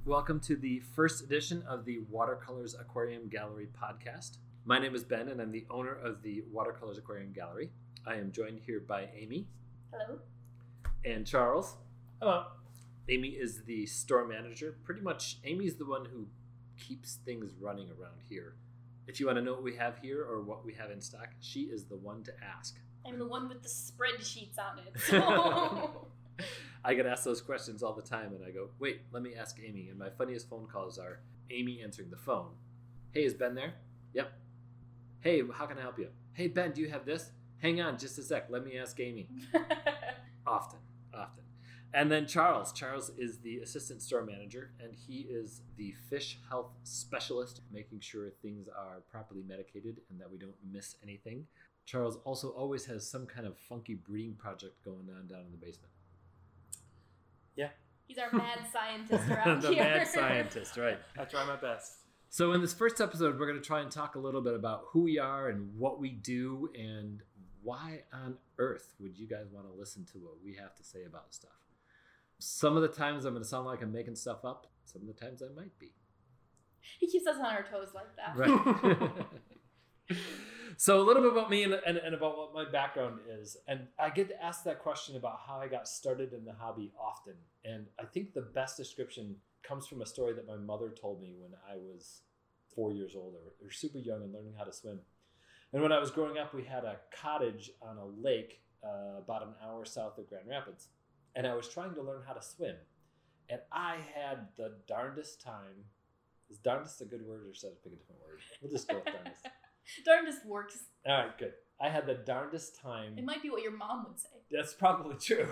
Welcome to the first edition of the Watercolors Aquarium Gallery podcast. My name is Ben, and I'm the owner of the Watercolors Aquarium Gallery. I am joined here by Amy. Hello. And Charles. Hello. Amy is the store manager. Pretty much, Amy's the one who keeps things running around here. If you want to know what we have here or what we have in stock, she is the one to ask. I'm the one with the spreadsheets on it. So. I get asked those questions all the time, and I go, wait, let me ask Amy. And my funniest phone calls are Amy answering the phone. Hey, is Ben there? Yep. Hey, how can I help you? Hey, Ben, do you have this? Hang on just a sec. Let me ask Amy. Often. And then Charles. Charles is the assistant store manager, and he is the fish health specialist, making sure things are properly medicated and that we don't miss anything. Charles also always has some kind of funky breeding project going on down in the basement. Yeah. He's our mad scientist around the here. mad scientist, right. I try my best. So in this first episode, we're going to try and talk a little bit about who we are and what we do and why on earth would you guys want to listen to what we have to say about stuff. Some of the times I'm going to sound like I'm making stuff up. Some of the times I might be. He keeps us on our toes like that. Right. So a little bit about me and about what my background is. And I get to ask that question about how I got started in the hobby often. And I think the best description comes from a story that my mother told me when I was 4 years old or super young and learning how to swim. And when I was growing up, we had a cottage on a lake about an hour south of Grand Rapids. And I was trying to learn how to swim. And I had the darndest time. Is darndest a good word, or should I pick a different word? We'll just go with darndest. Darndest works. All right, good. I had the darndest time. It might be what your mom would say. That's probably true.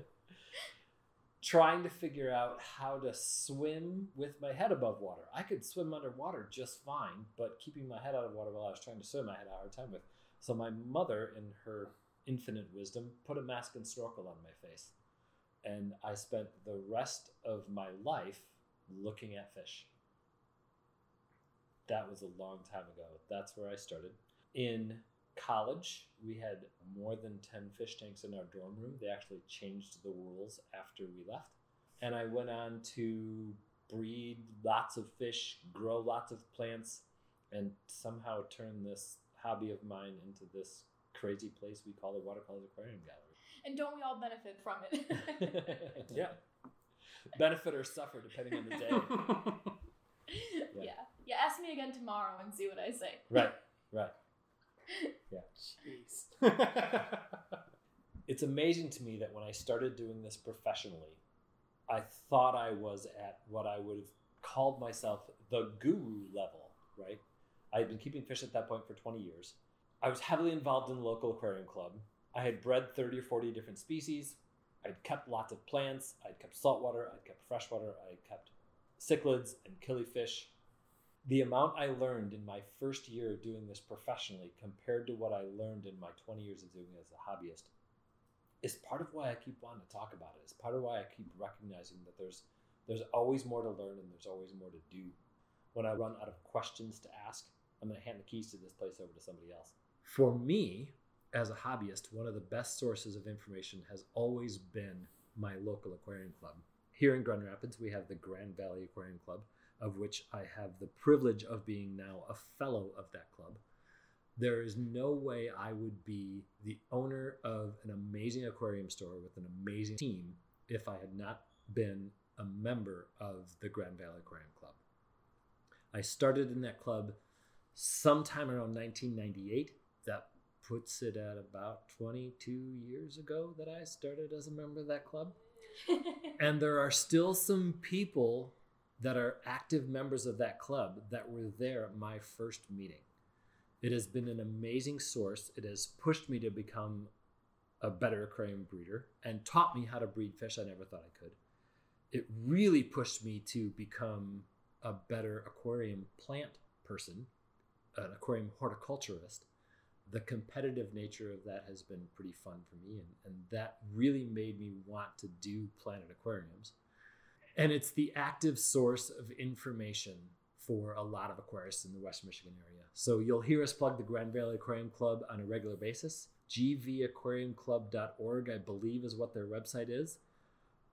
Trying to figure out how to swim with my head above water. I could swim underwater just fine, but keeping my head out of water while I was trying to swim, I had a hard time with. So my mother, in her infinite wisdom, put a mask and snorkel on my face. And I spent the rest of my life looking at fish. That was a long time ago. That's where I started. In college, we had more than 10 fish tanks in our dorm room. They actually changed the rules after we left. And I went on to breed lots of fish, grow lots of plants, and somehow turn this hobby of mine into this crazy place we call the Watercolors Aquarium Gallery. And don't we all benefit from it? Yeah. Benefit or suffer, depending on the day. Yeah, ask me again tomorrow and see what I say. Right. Yeah. Jeez. It's amazing to me that when I started doing this professionally, I thought I was at what I would have called myself the guru level, right? I had been keeping fish at that point for 20 years. I was heavily involved in the local aquarium club. I had bred 30 or 40 different species. I'd kept lots of plants. I'd kept saltwater. I'd kept freshwater. I'd kept cichlids and killifish. The amount I learned in my first year of doing this professionally compared to what I learned in my 20 years of doing it as a hobbyist is part of why I keep wanting to talk about it. It's part of why I keep recognizing that there's always more to learn and there's always more to do. When I run out of questions to ask, I'm going to hand the keys to this place over to somebody else. For me, as a hobbyist, one of the best sources of information has always been my local aquarium club. Here in Grand Rapids, we have the Grand Valley Aquarium Club, of which I have the privilege of being now a fellow of that club. There is no way I would be the owner of an amazing aquarium store with an amazing team if I had not been a member of the Grand Valley Aquarium Club. I started in that club sometime around 1998. That puts it at about 22 years ago that I started as a member of that club. And there are still some people that are active members of that club that were there at my first meeting. It has been an amazing source. It has pushed me to become a better aquarium breeder and taught me how to breed fish I never thought I could. It really pushed me to become a better aquarium plant person, an aquarium horticulturist. The competitive nature of that has been pretty fun for me, and that really made me want to do Planet Aquariums. And it's the active source of information for a lot of aquarists in the West Michigan area. So you'll hear us plug the Grand Valley Aquarium Club on a regular basis. gvaquariumclub.org, I believe, is what their website is.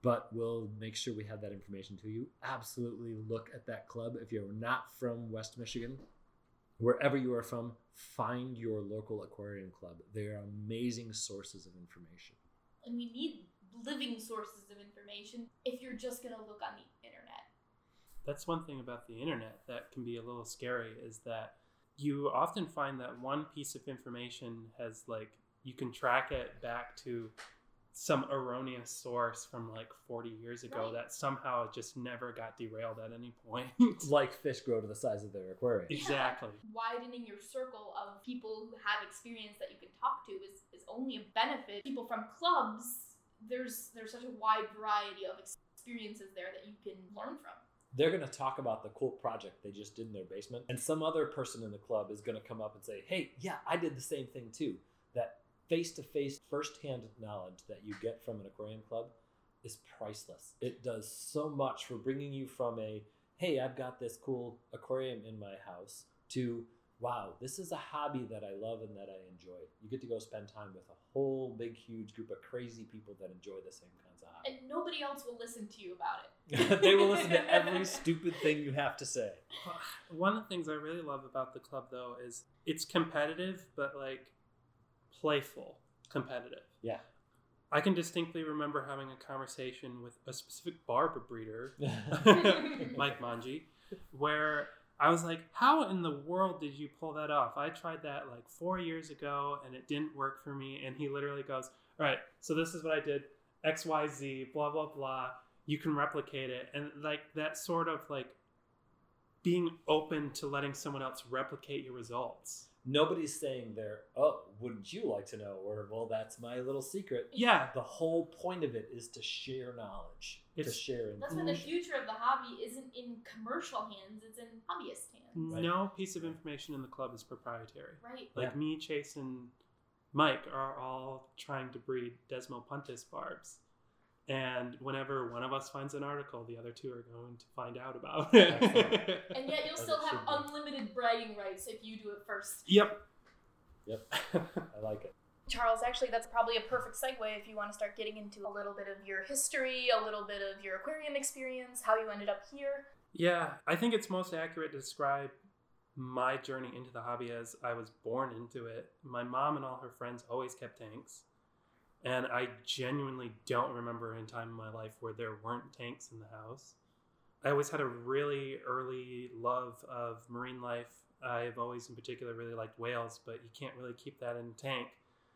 but we'll make sure we have that information to you. Absolutely look at that club. If you're not from West Michigan, wherever you are from, find your local aquarium club. They are amazing sources of information. And we need living sources of information if you're just going to look on the internet. That's one thing about the internet that can be a little scary, is that you often find that one piece of information has, like, you can track it back to some erroneous source from like 40 years ago, Right. that somehow just never got derailed at any point. Like fish grow to the size of their aquarium. Exactly. Widening your circle of people who have experience that you can talk to is only a benefit. People from clubs, there's such a wide variety of experiences there that you can learn from. They're going to talk about the cool project they just did in their basement, and some other person in the club is going to come up and say, hey, yeah, I did the same thing too. That face-to-face, first-hand knowledge that you get from an aquarium club is priceless. It does so much for bringing you from a, hey, I've got this cool aquarium in my house, to, wow, this is a hobby that I love and that I enjoy. You get to go spend time with a whole big, huge group of crazy people that enjoy the same kinds of hobbies. And nobody else will listen to you about it. They will listen to every stupid thing you have to say. One of the things I really love about the club, though, is it's competitive, but like playful competitive. Yeah. I can distinctly remember having a conversation with a specific barb breeder, Mike Manji, where I was like, how in the world did you pull that off? I tried that like 4 years ago and it didn't work for me. And he literally goes, all right, so this is what I did, X, Y, Z, blah, blah, blah. You can replicate it. And like that sort of like being open to letting someone else replicate your results. Nobody's saying there, oh, wouldn't you like to know? Or, well, that's my little secret. Yeah. The whole point of it is to share knowledge, to share That's why the information. future of the hobby isn't in commercial hands, it's in hobbyist hands. Right. No piece of information in the club is proprietary. Right. Like Yeah. me, Chase, and Mike are all trying to breed Desmopuntis barbs. And whenever one of us finds an article, the other two are going to find out about it. And yet you'll As still it have should be. unlimited bragging rights if you do it first. Yep. Yep, I like it. Charles, actually, that's probably a perfect segue if you want to start getting into a little bit of your history, a little bit of your aquarium experience, how you ended up here. Yeah, I think it's most accurate to describe my journey into the hobby as I was born into it. My mom and all her friends always kept tanks. And I genuinely don't remember a time in my life where there weren't tanks in the house. I always had a really early love of marine life. I've always in particular really liked whales, but you can't really keep that in a tank.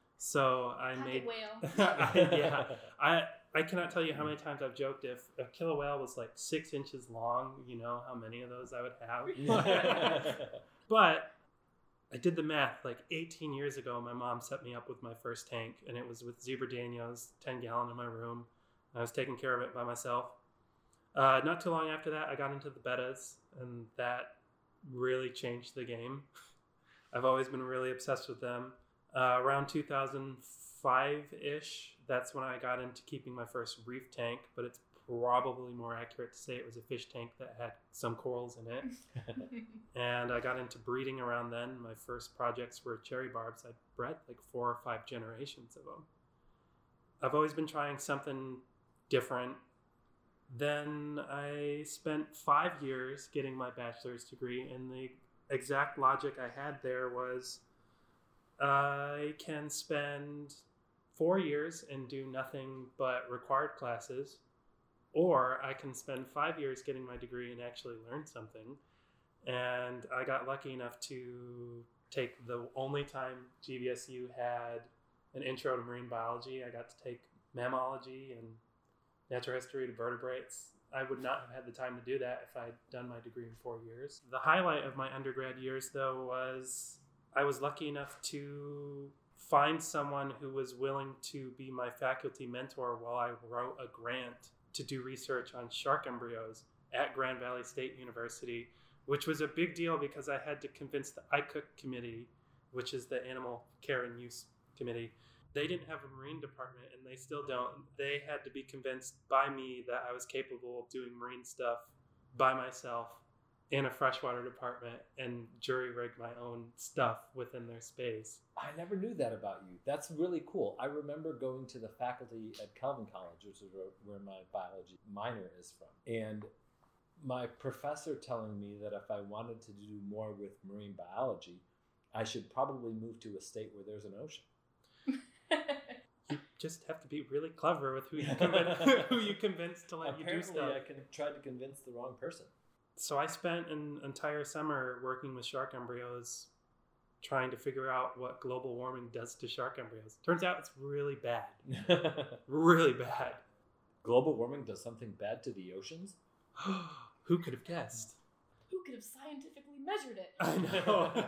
So I Pocket made... whale. Yeah. I cannot tell you how many times I've joked if a killer whale was like 6 inches long, you know how many of those I would have. But I did the math. Like 18 years ago, my mom set me up with my first tank, and it was with Zebra Daniels, 10-gallon in my room. I was taking care of it by myself. Not too long after that, I got into the bettas, and that really changed the game. I've always been really obsessed with them. Around 2005-ish, that's when I got into keeping my first reef tank, but it's probably more accurate to say it was a fish tank that had some corals in it. And I got into breeding around then. My first projects were cherry barbs. I bred like 4 or 5 generations of them. I've always been trying something different. Then I spent 5 years getting my bachelor's degree, and the exact logic I had there was I can spend 4 years and do nothing but required classes, or I can spend 5 years getting my degree and actually learn something. And I got lucky enough to take the only time GVSU had an intro to marine biology. I got to take mammalogy and natural history to vertebrates. I would not have had the time to do that if I'd done my degree in 4 years. The highlight of my undergrad years, though, was I was lucky enough to find someone who was willing to be my faculty mentor while I wrote a grant to do research on shark embryos at Grand Valley State University, which was a big deal because I had to convince the ICOOC committee, which is the Animal Care and Use Committee. They didn't have a marine department, and they still don't. They had to be convinced by me that I was capable of doing marine stuff by myself in a freshwater department and jury rig my own stuff within their space. I never knew that about you. That's really cool. I remember going to the faculty at Calvin College, which is where my biology minor is from. And my professor telling me that if I wanted to do more with marine biology, I should probably move to a state where there's an ocean. You just have to be really clever with who you convince to let you do stuff. Apparently, I tried to convince the wrong person. So I spent an entire summer working with shark embryos, trying to figure out what global warming does to shark embryos. Turns out it's really bad. Really bad. Global warming does something bad to the oceans? Who could have guessed? Who could have scientifically measured it? I know.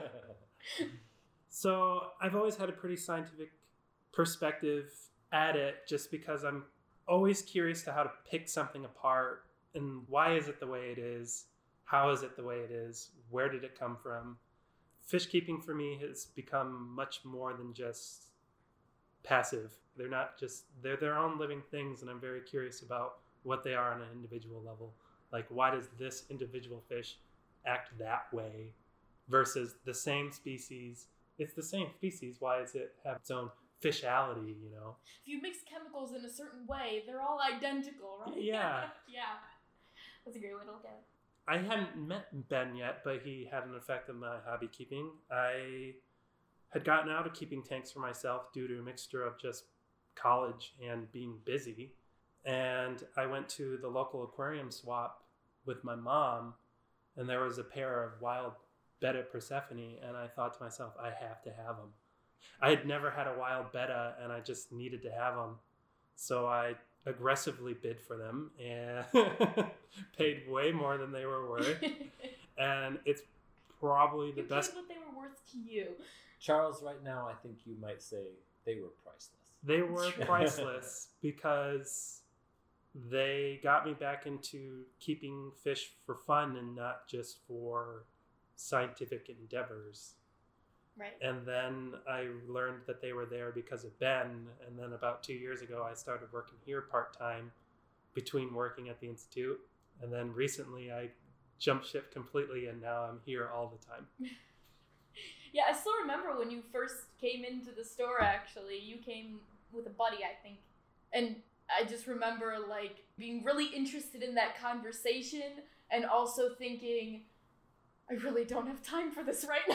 So I've always had a pretty scientific perspective at it, just because I'm always curious to how to pick something apart and why is it the way it is? How is it the way it is? Where did it come from? Fish keeping for me has become much more than just passive. They're their own living things, and I'm very curious about what they are on an individual level. Like, why does this individual fish act that way versus the same species? It's the same species. Why does it have its own fishality, you know? If you mix chemicals in a certain way, they're all identical, right? Yeah. Yeah. That's a great way to look at it. I hadn't met Ben yet, but he had an effect on my hobby keeping. I had gotten out of keeping tanks for myself due to a mixture of just college and being busy. And I went to the local aquarium swap with my mom, and there was a pair of wild betta Persephone, and I thought to myself, I have to have them. I had never had a wild betta, and I just needed to have them. So I aggressively bid for them and paid way more than they were worth. And it's probably the best. Paid what they were worth to you. Charles, right now, I think you might say they were priceless. They were priceless because they got me back into keeping fish for fun and not just for scientific endeavors. Right. And then I learned that they were there because of Ben. And then about 2 years ago, I started working here part-time between working at the Institute. And then recently I jumped ship completely, and now I'm here all the time. Yeah, I still remember when you first came into the store, actually. You came with a buddy, I think. And I just remember, like, being really interested in that conversation and also thinking, I really don't have time for this right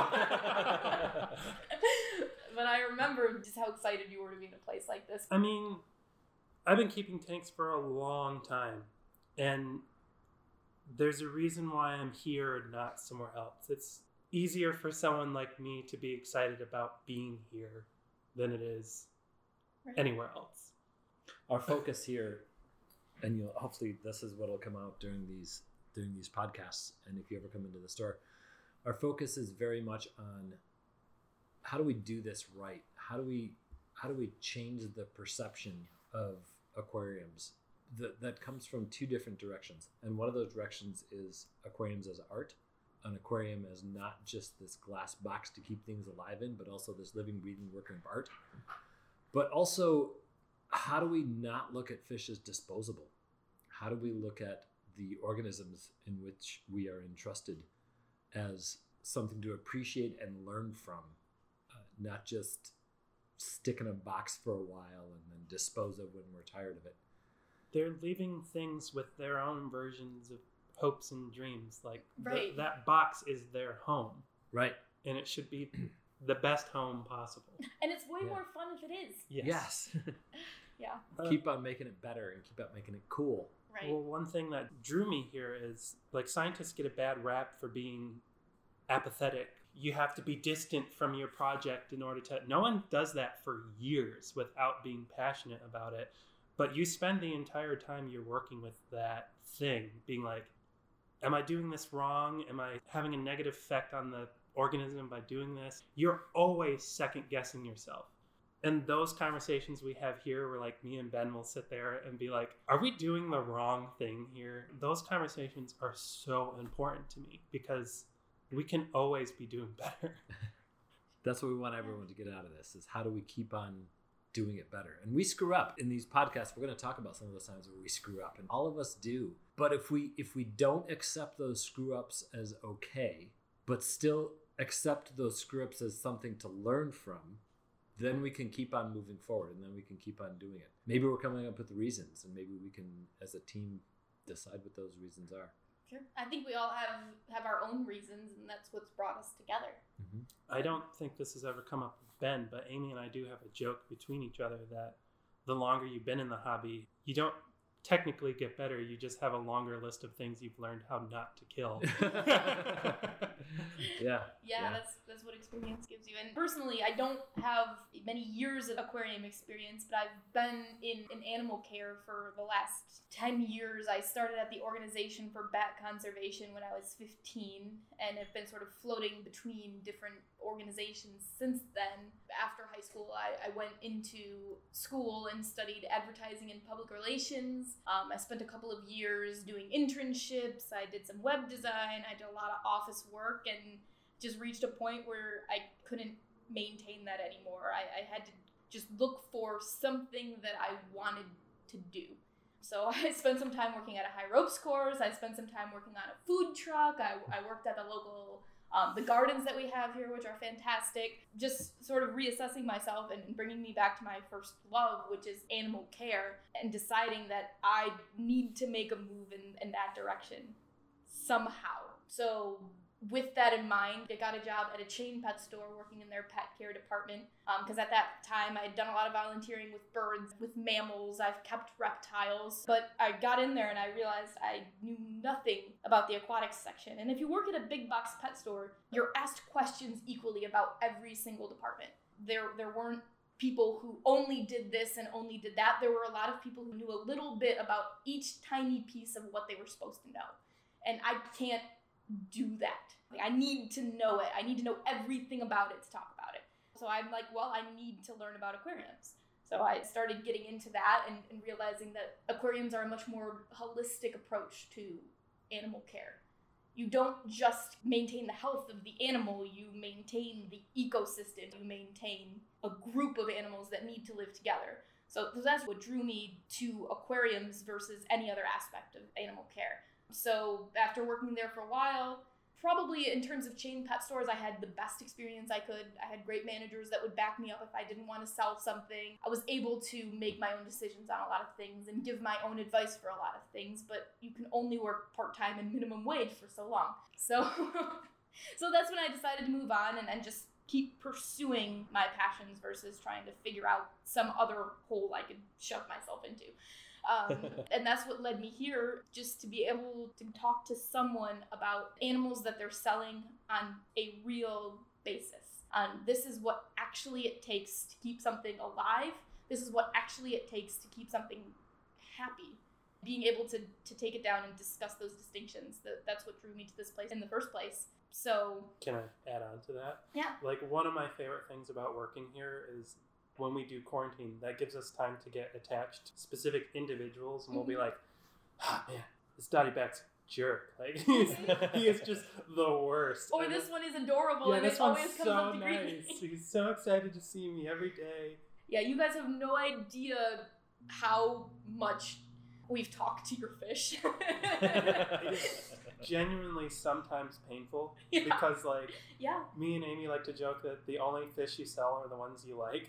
now. But I remember just how excited you were to be in a place like this. I mean, I've been keeping tanks for a long time, and there's a reason why I'm here and not somewhere else. It's easier for someone like me to be excited about being here than it is anywhere else. Our focus here, and hopefully this is what will come out during these podcasts, and if you ever come into the store, our focus is very much on how do we do this right? How do we change the perception of aquariums? That comes from two different directions, and one of those directions is aquariums as art, an aquarium as not just this glass box to keep things alive in, but also this living, breathing work of art. But also, how do we not look at fish as disposable? How do we look at the organisms in which we are entrusted as something to appreciate and learn from, not just stick in a box for a while and then dispose of when we're tired of it. They're leaving things with their own versions of hopes and dreams. Like that box is their home. Right. And it should be the best home possible. And it's way more fun if it is. Yes. Yeah. Keep on making it better and keep on making it cool. Right. Well, one thing that drew me here is, like, scientists get a bad rap for being apathetic. You have to be distant from your project in order to... No one does that for years without being passionate about it. But you spend the entire time you're working with that thing being like, am I doing this wrong? Am I having a negative effect on the organism by doing this? You're always second guessing yourself. And those conversations we have here, where like me and Ben will sit there and be like, are we doing the wrong thing here? Those conversations are so important to me because we can always be doing better. That's what we want everyone to get out of this, is how do we keep on doing it better? And we screw up in these podcasts. We're going to talk about some of those times where we screw up, and all of us do. But if we don't accept those screw ups as okay, but still accept those screw ups as something to learn from, then we can keep on moving forward, and then we can keep on doing it. Maybe we're coming up with reasons, and maybe we can, as a team, decide what those reasons are. Sure. I think we all have our own reasons, and that's what's brought us together. Mm-hmm. I don't think this has ever come up with Ben, but Amy and I do have a joke between each other that the longer you've been in the hobby, you don't technically get better. You just have a longer list of things you've learned how not to kill. Yeah, that's what experience gives you. And personally, I don't have many years of aquarium experience, but I've been in animal care for the last 10 years. I started at the Organization for Bat Conservation when I was 15 and have been sort of floating between different organizations since then. After high school, I went into school and studied advertising and public relations. I spent a couple of years doing internships. I did some web design. I did a lot of office work and just reached a point where I couldn't maintain that anymore. I had to just look for something that I wanted to do. So I spent some time working at a high ropes course. I spent some time working on a food truck. I worked at the local the gardens that we have here, which are fantastic. Just sort of reassessing myself and bringing me back to my first love, which is animal care, and deciding that I need to make a move in that direction somehow. So with that in mind, I got a job at a chain pet store working in their pet care department because at that time I had done a lot of volunteering with birds, with mammals. I've kept reptiles, but I got in there and I realized I knew nothing about the aquatics section. And if you work at a big box pet store, you're asked questions equally about every single department. There weren't people who only did this and only did that. There were a lot of people who knew a little bit about each tiny piece of what they were supposed to know. And I can't do that. I need to know it. I need to know everything about it to talk about it. So I'm like, well, I need to learn about aquariums. So I started getting into that and realizing that aquariums are a much more holistic approach to animal care. You don't just maintain the health of the animal, you maintain the ecosystem, you maintain a group of animals that need to live together. So that's what drew me to aquariums versus any other aspect of animal care. So after working there for a while, probably in terms of chain pet stores, I had the best experience I could. I had great managers that would back me up if I didn't want to sell something. I was able to make my own decisions on a lot of things and give my own advice for a lot of things, but you can only work part-time and minimum wage for so long. So that's when I decided to move on and just keep pursuing my passions versus trying to figure out some other hole I could shove myself into. And that's what led me here, just to be able to talk to someone about animals that they're selling on a real basis. This is what actually it takes to keep something alive. This is what actually it takes to keep something happy. Being able to take it down and discuss those distinctions, that's what drew me to this place in the first place. So can I add on to that? Yeah. Like, one of my favorite things about working here is when we do quarantine, that gives us time to get attached to specific individuals, and we'll be like, man, this Dottie Back's a jerk. Like, he is just the worst. Or this one is adorable, and it always comes up to greet me. He's so excited to see me every day. Yeah, you guys have no idea how much we've talked to your fish. It is genuinely sometimes painful because, like, me and Amy like to joke that the only fish you sell are the ones you like.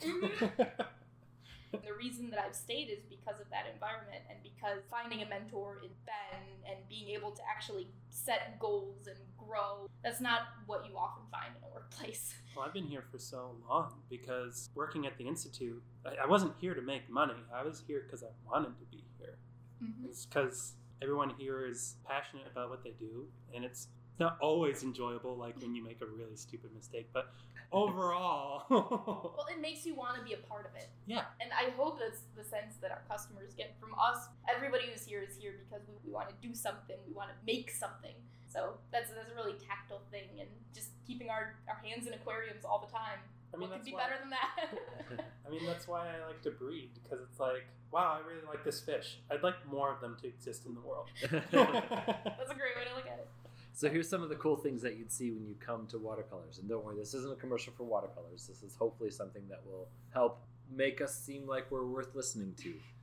The reason that I've stayed is because of that environment and because finding a mentor in Ben and being able to actually set goals and grow, that's not what you often find in a workplace. Well, I've been here for so long because working at the Institute, I wasn't here to make money. I was here because I wanted to be here. Mm-hmm. It's because everyone here is passionate about what they do, and it's not always enjoyable, like when you make a really stupid mistake, but overall... Well, it makes you want to be a part of it. Yeah. And I hope that's the sense that our customers get from us. Everybody who's here is here because we want to do something, we want to make something. So that's a really tactile thing, and just keeping our hands in aquariums all the time. I mean, what could be better than that? I mean, that's why I like to breed, because it's like, wow, I really like this fish. I'd like more of them to exist in the world. That's a great way to look at it. So here's some of the cool things that you'd see when you come to Watercolors. And don't worry, this isn't a commercial for Watercolors. This is hopefully something that will help make us seem like we're worth listening to.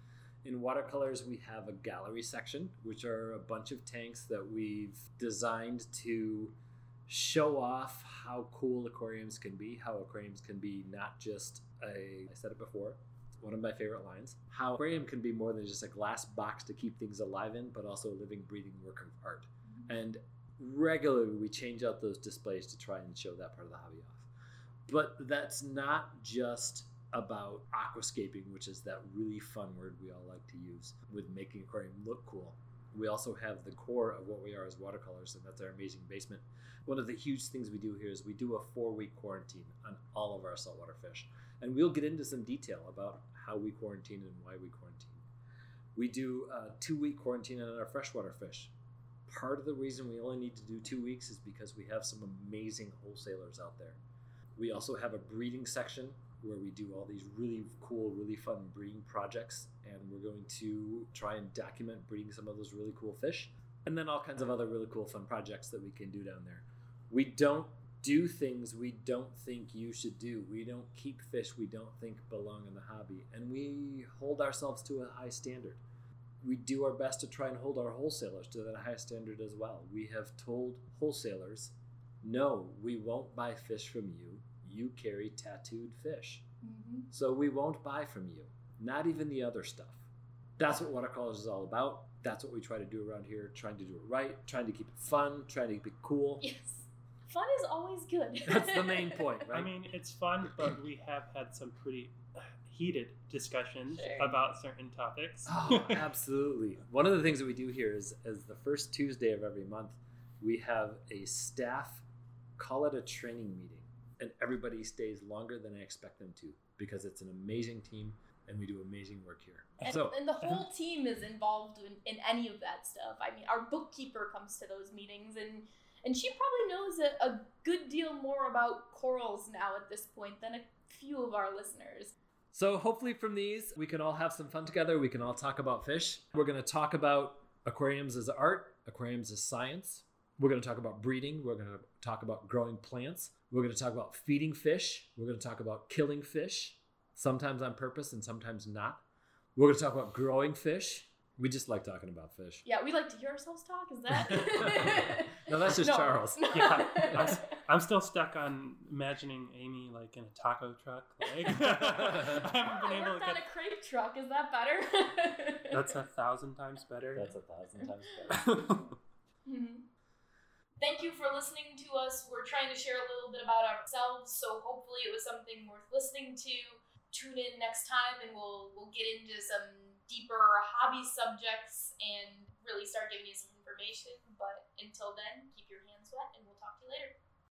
In watercolors, we have a gallery section, which are a bunch of tanks that we've designed to show off how cool aquariums can be, how aquariums can be not just I said it before, it's one of my favorite lines, how aquarium can be more than just a glass box to keep things alive in, but also a living, breathing work of art. And regularly we change out those displays to try and show that part of the hobby off. But that's not just about aquascaping, which is that really fun word we all like to use with making aquarium look cool. We also have the core of what we are as watercolors, and that's our amazing basement. One of the huge things we do here is we do a 4-week quarantine on all of our saltwater fish. And we'll get into some detail about how we quarantine and why we quarantine. We do a 2-week quarantine on our freshwater fish. Part of the reason we only need to do 2 weeks is because we have some amazing wholesalers out there. We also have a breeding section where we do all these really cool, really fun breeding projects, and we're going to try and document breeding some of those really cool fish, and then all kinds of other really cool, fun projects that we can do down there. We don't do things we don't think you should do. We don't keep fish we don't think belong in the hobby, and we hold ourselves to a high standard. We do our best to try and hold our wholesalers to that high standard as well. We have told wholesalers, no, we won't buy fish from you. You carry tattooed fish. Mm-hmm. So we won't buy from you. Not even the other stuff. That's what watercolors is all about. That's what we try to do around here. Trying to do it right. Trying to keep it fun. Trying to keep it cool. Yes. Fun is always good. That's the main point, right? I mean, it's fun, but we have had some pretty heated discussions about certain topics. Oh, absolutely. One of the things that we do here is the first Tuesday of every month, we have a staff, call it a training meeting. And everybody stays longer than I expect them to because it's an amazing team and we do amazing work here. And the whole team is involved in any of that stuff. I mean, our bookkeeper comes to those meetings and she probably knows a good deal more about corals now at this point than a few of our listeners. So hopefully from these, we can all have some fun together. We can all talk about fish. We're going to talk about aquariums as art, aquariums as science. We're going to talk about breeding. We're going to talk about growing plants. We're going to talk about feeding fish. We're going to talk about killing fish, sometimes on purpose and sometimes not. We're going to talk about growing fish. We just like talking about fish. Yeah, we like to hear ourselves talk. Is that? No, that's just Charles. Yeah, I'm still stuck on imagining Amy like in a taco truck. Like, I worked on a crepe truck. Is that better? That's 1,000 times better. That's 1,000 times better. Mm-hmm. Thank you for listening to us. We're trying to share a little bit about ourselves, so hopefully it was something worth listening to. Tune in next time and we'll get into some deeper hobby subjects and really start giving you some information. But until then, keep your hands wet and we'll talk to you later.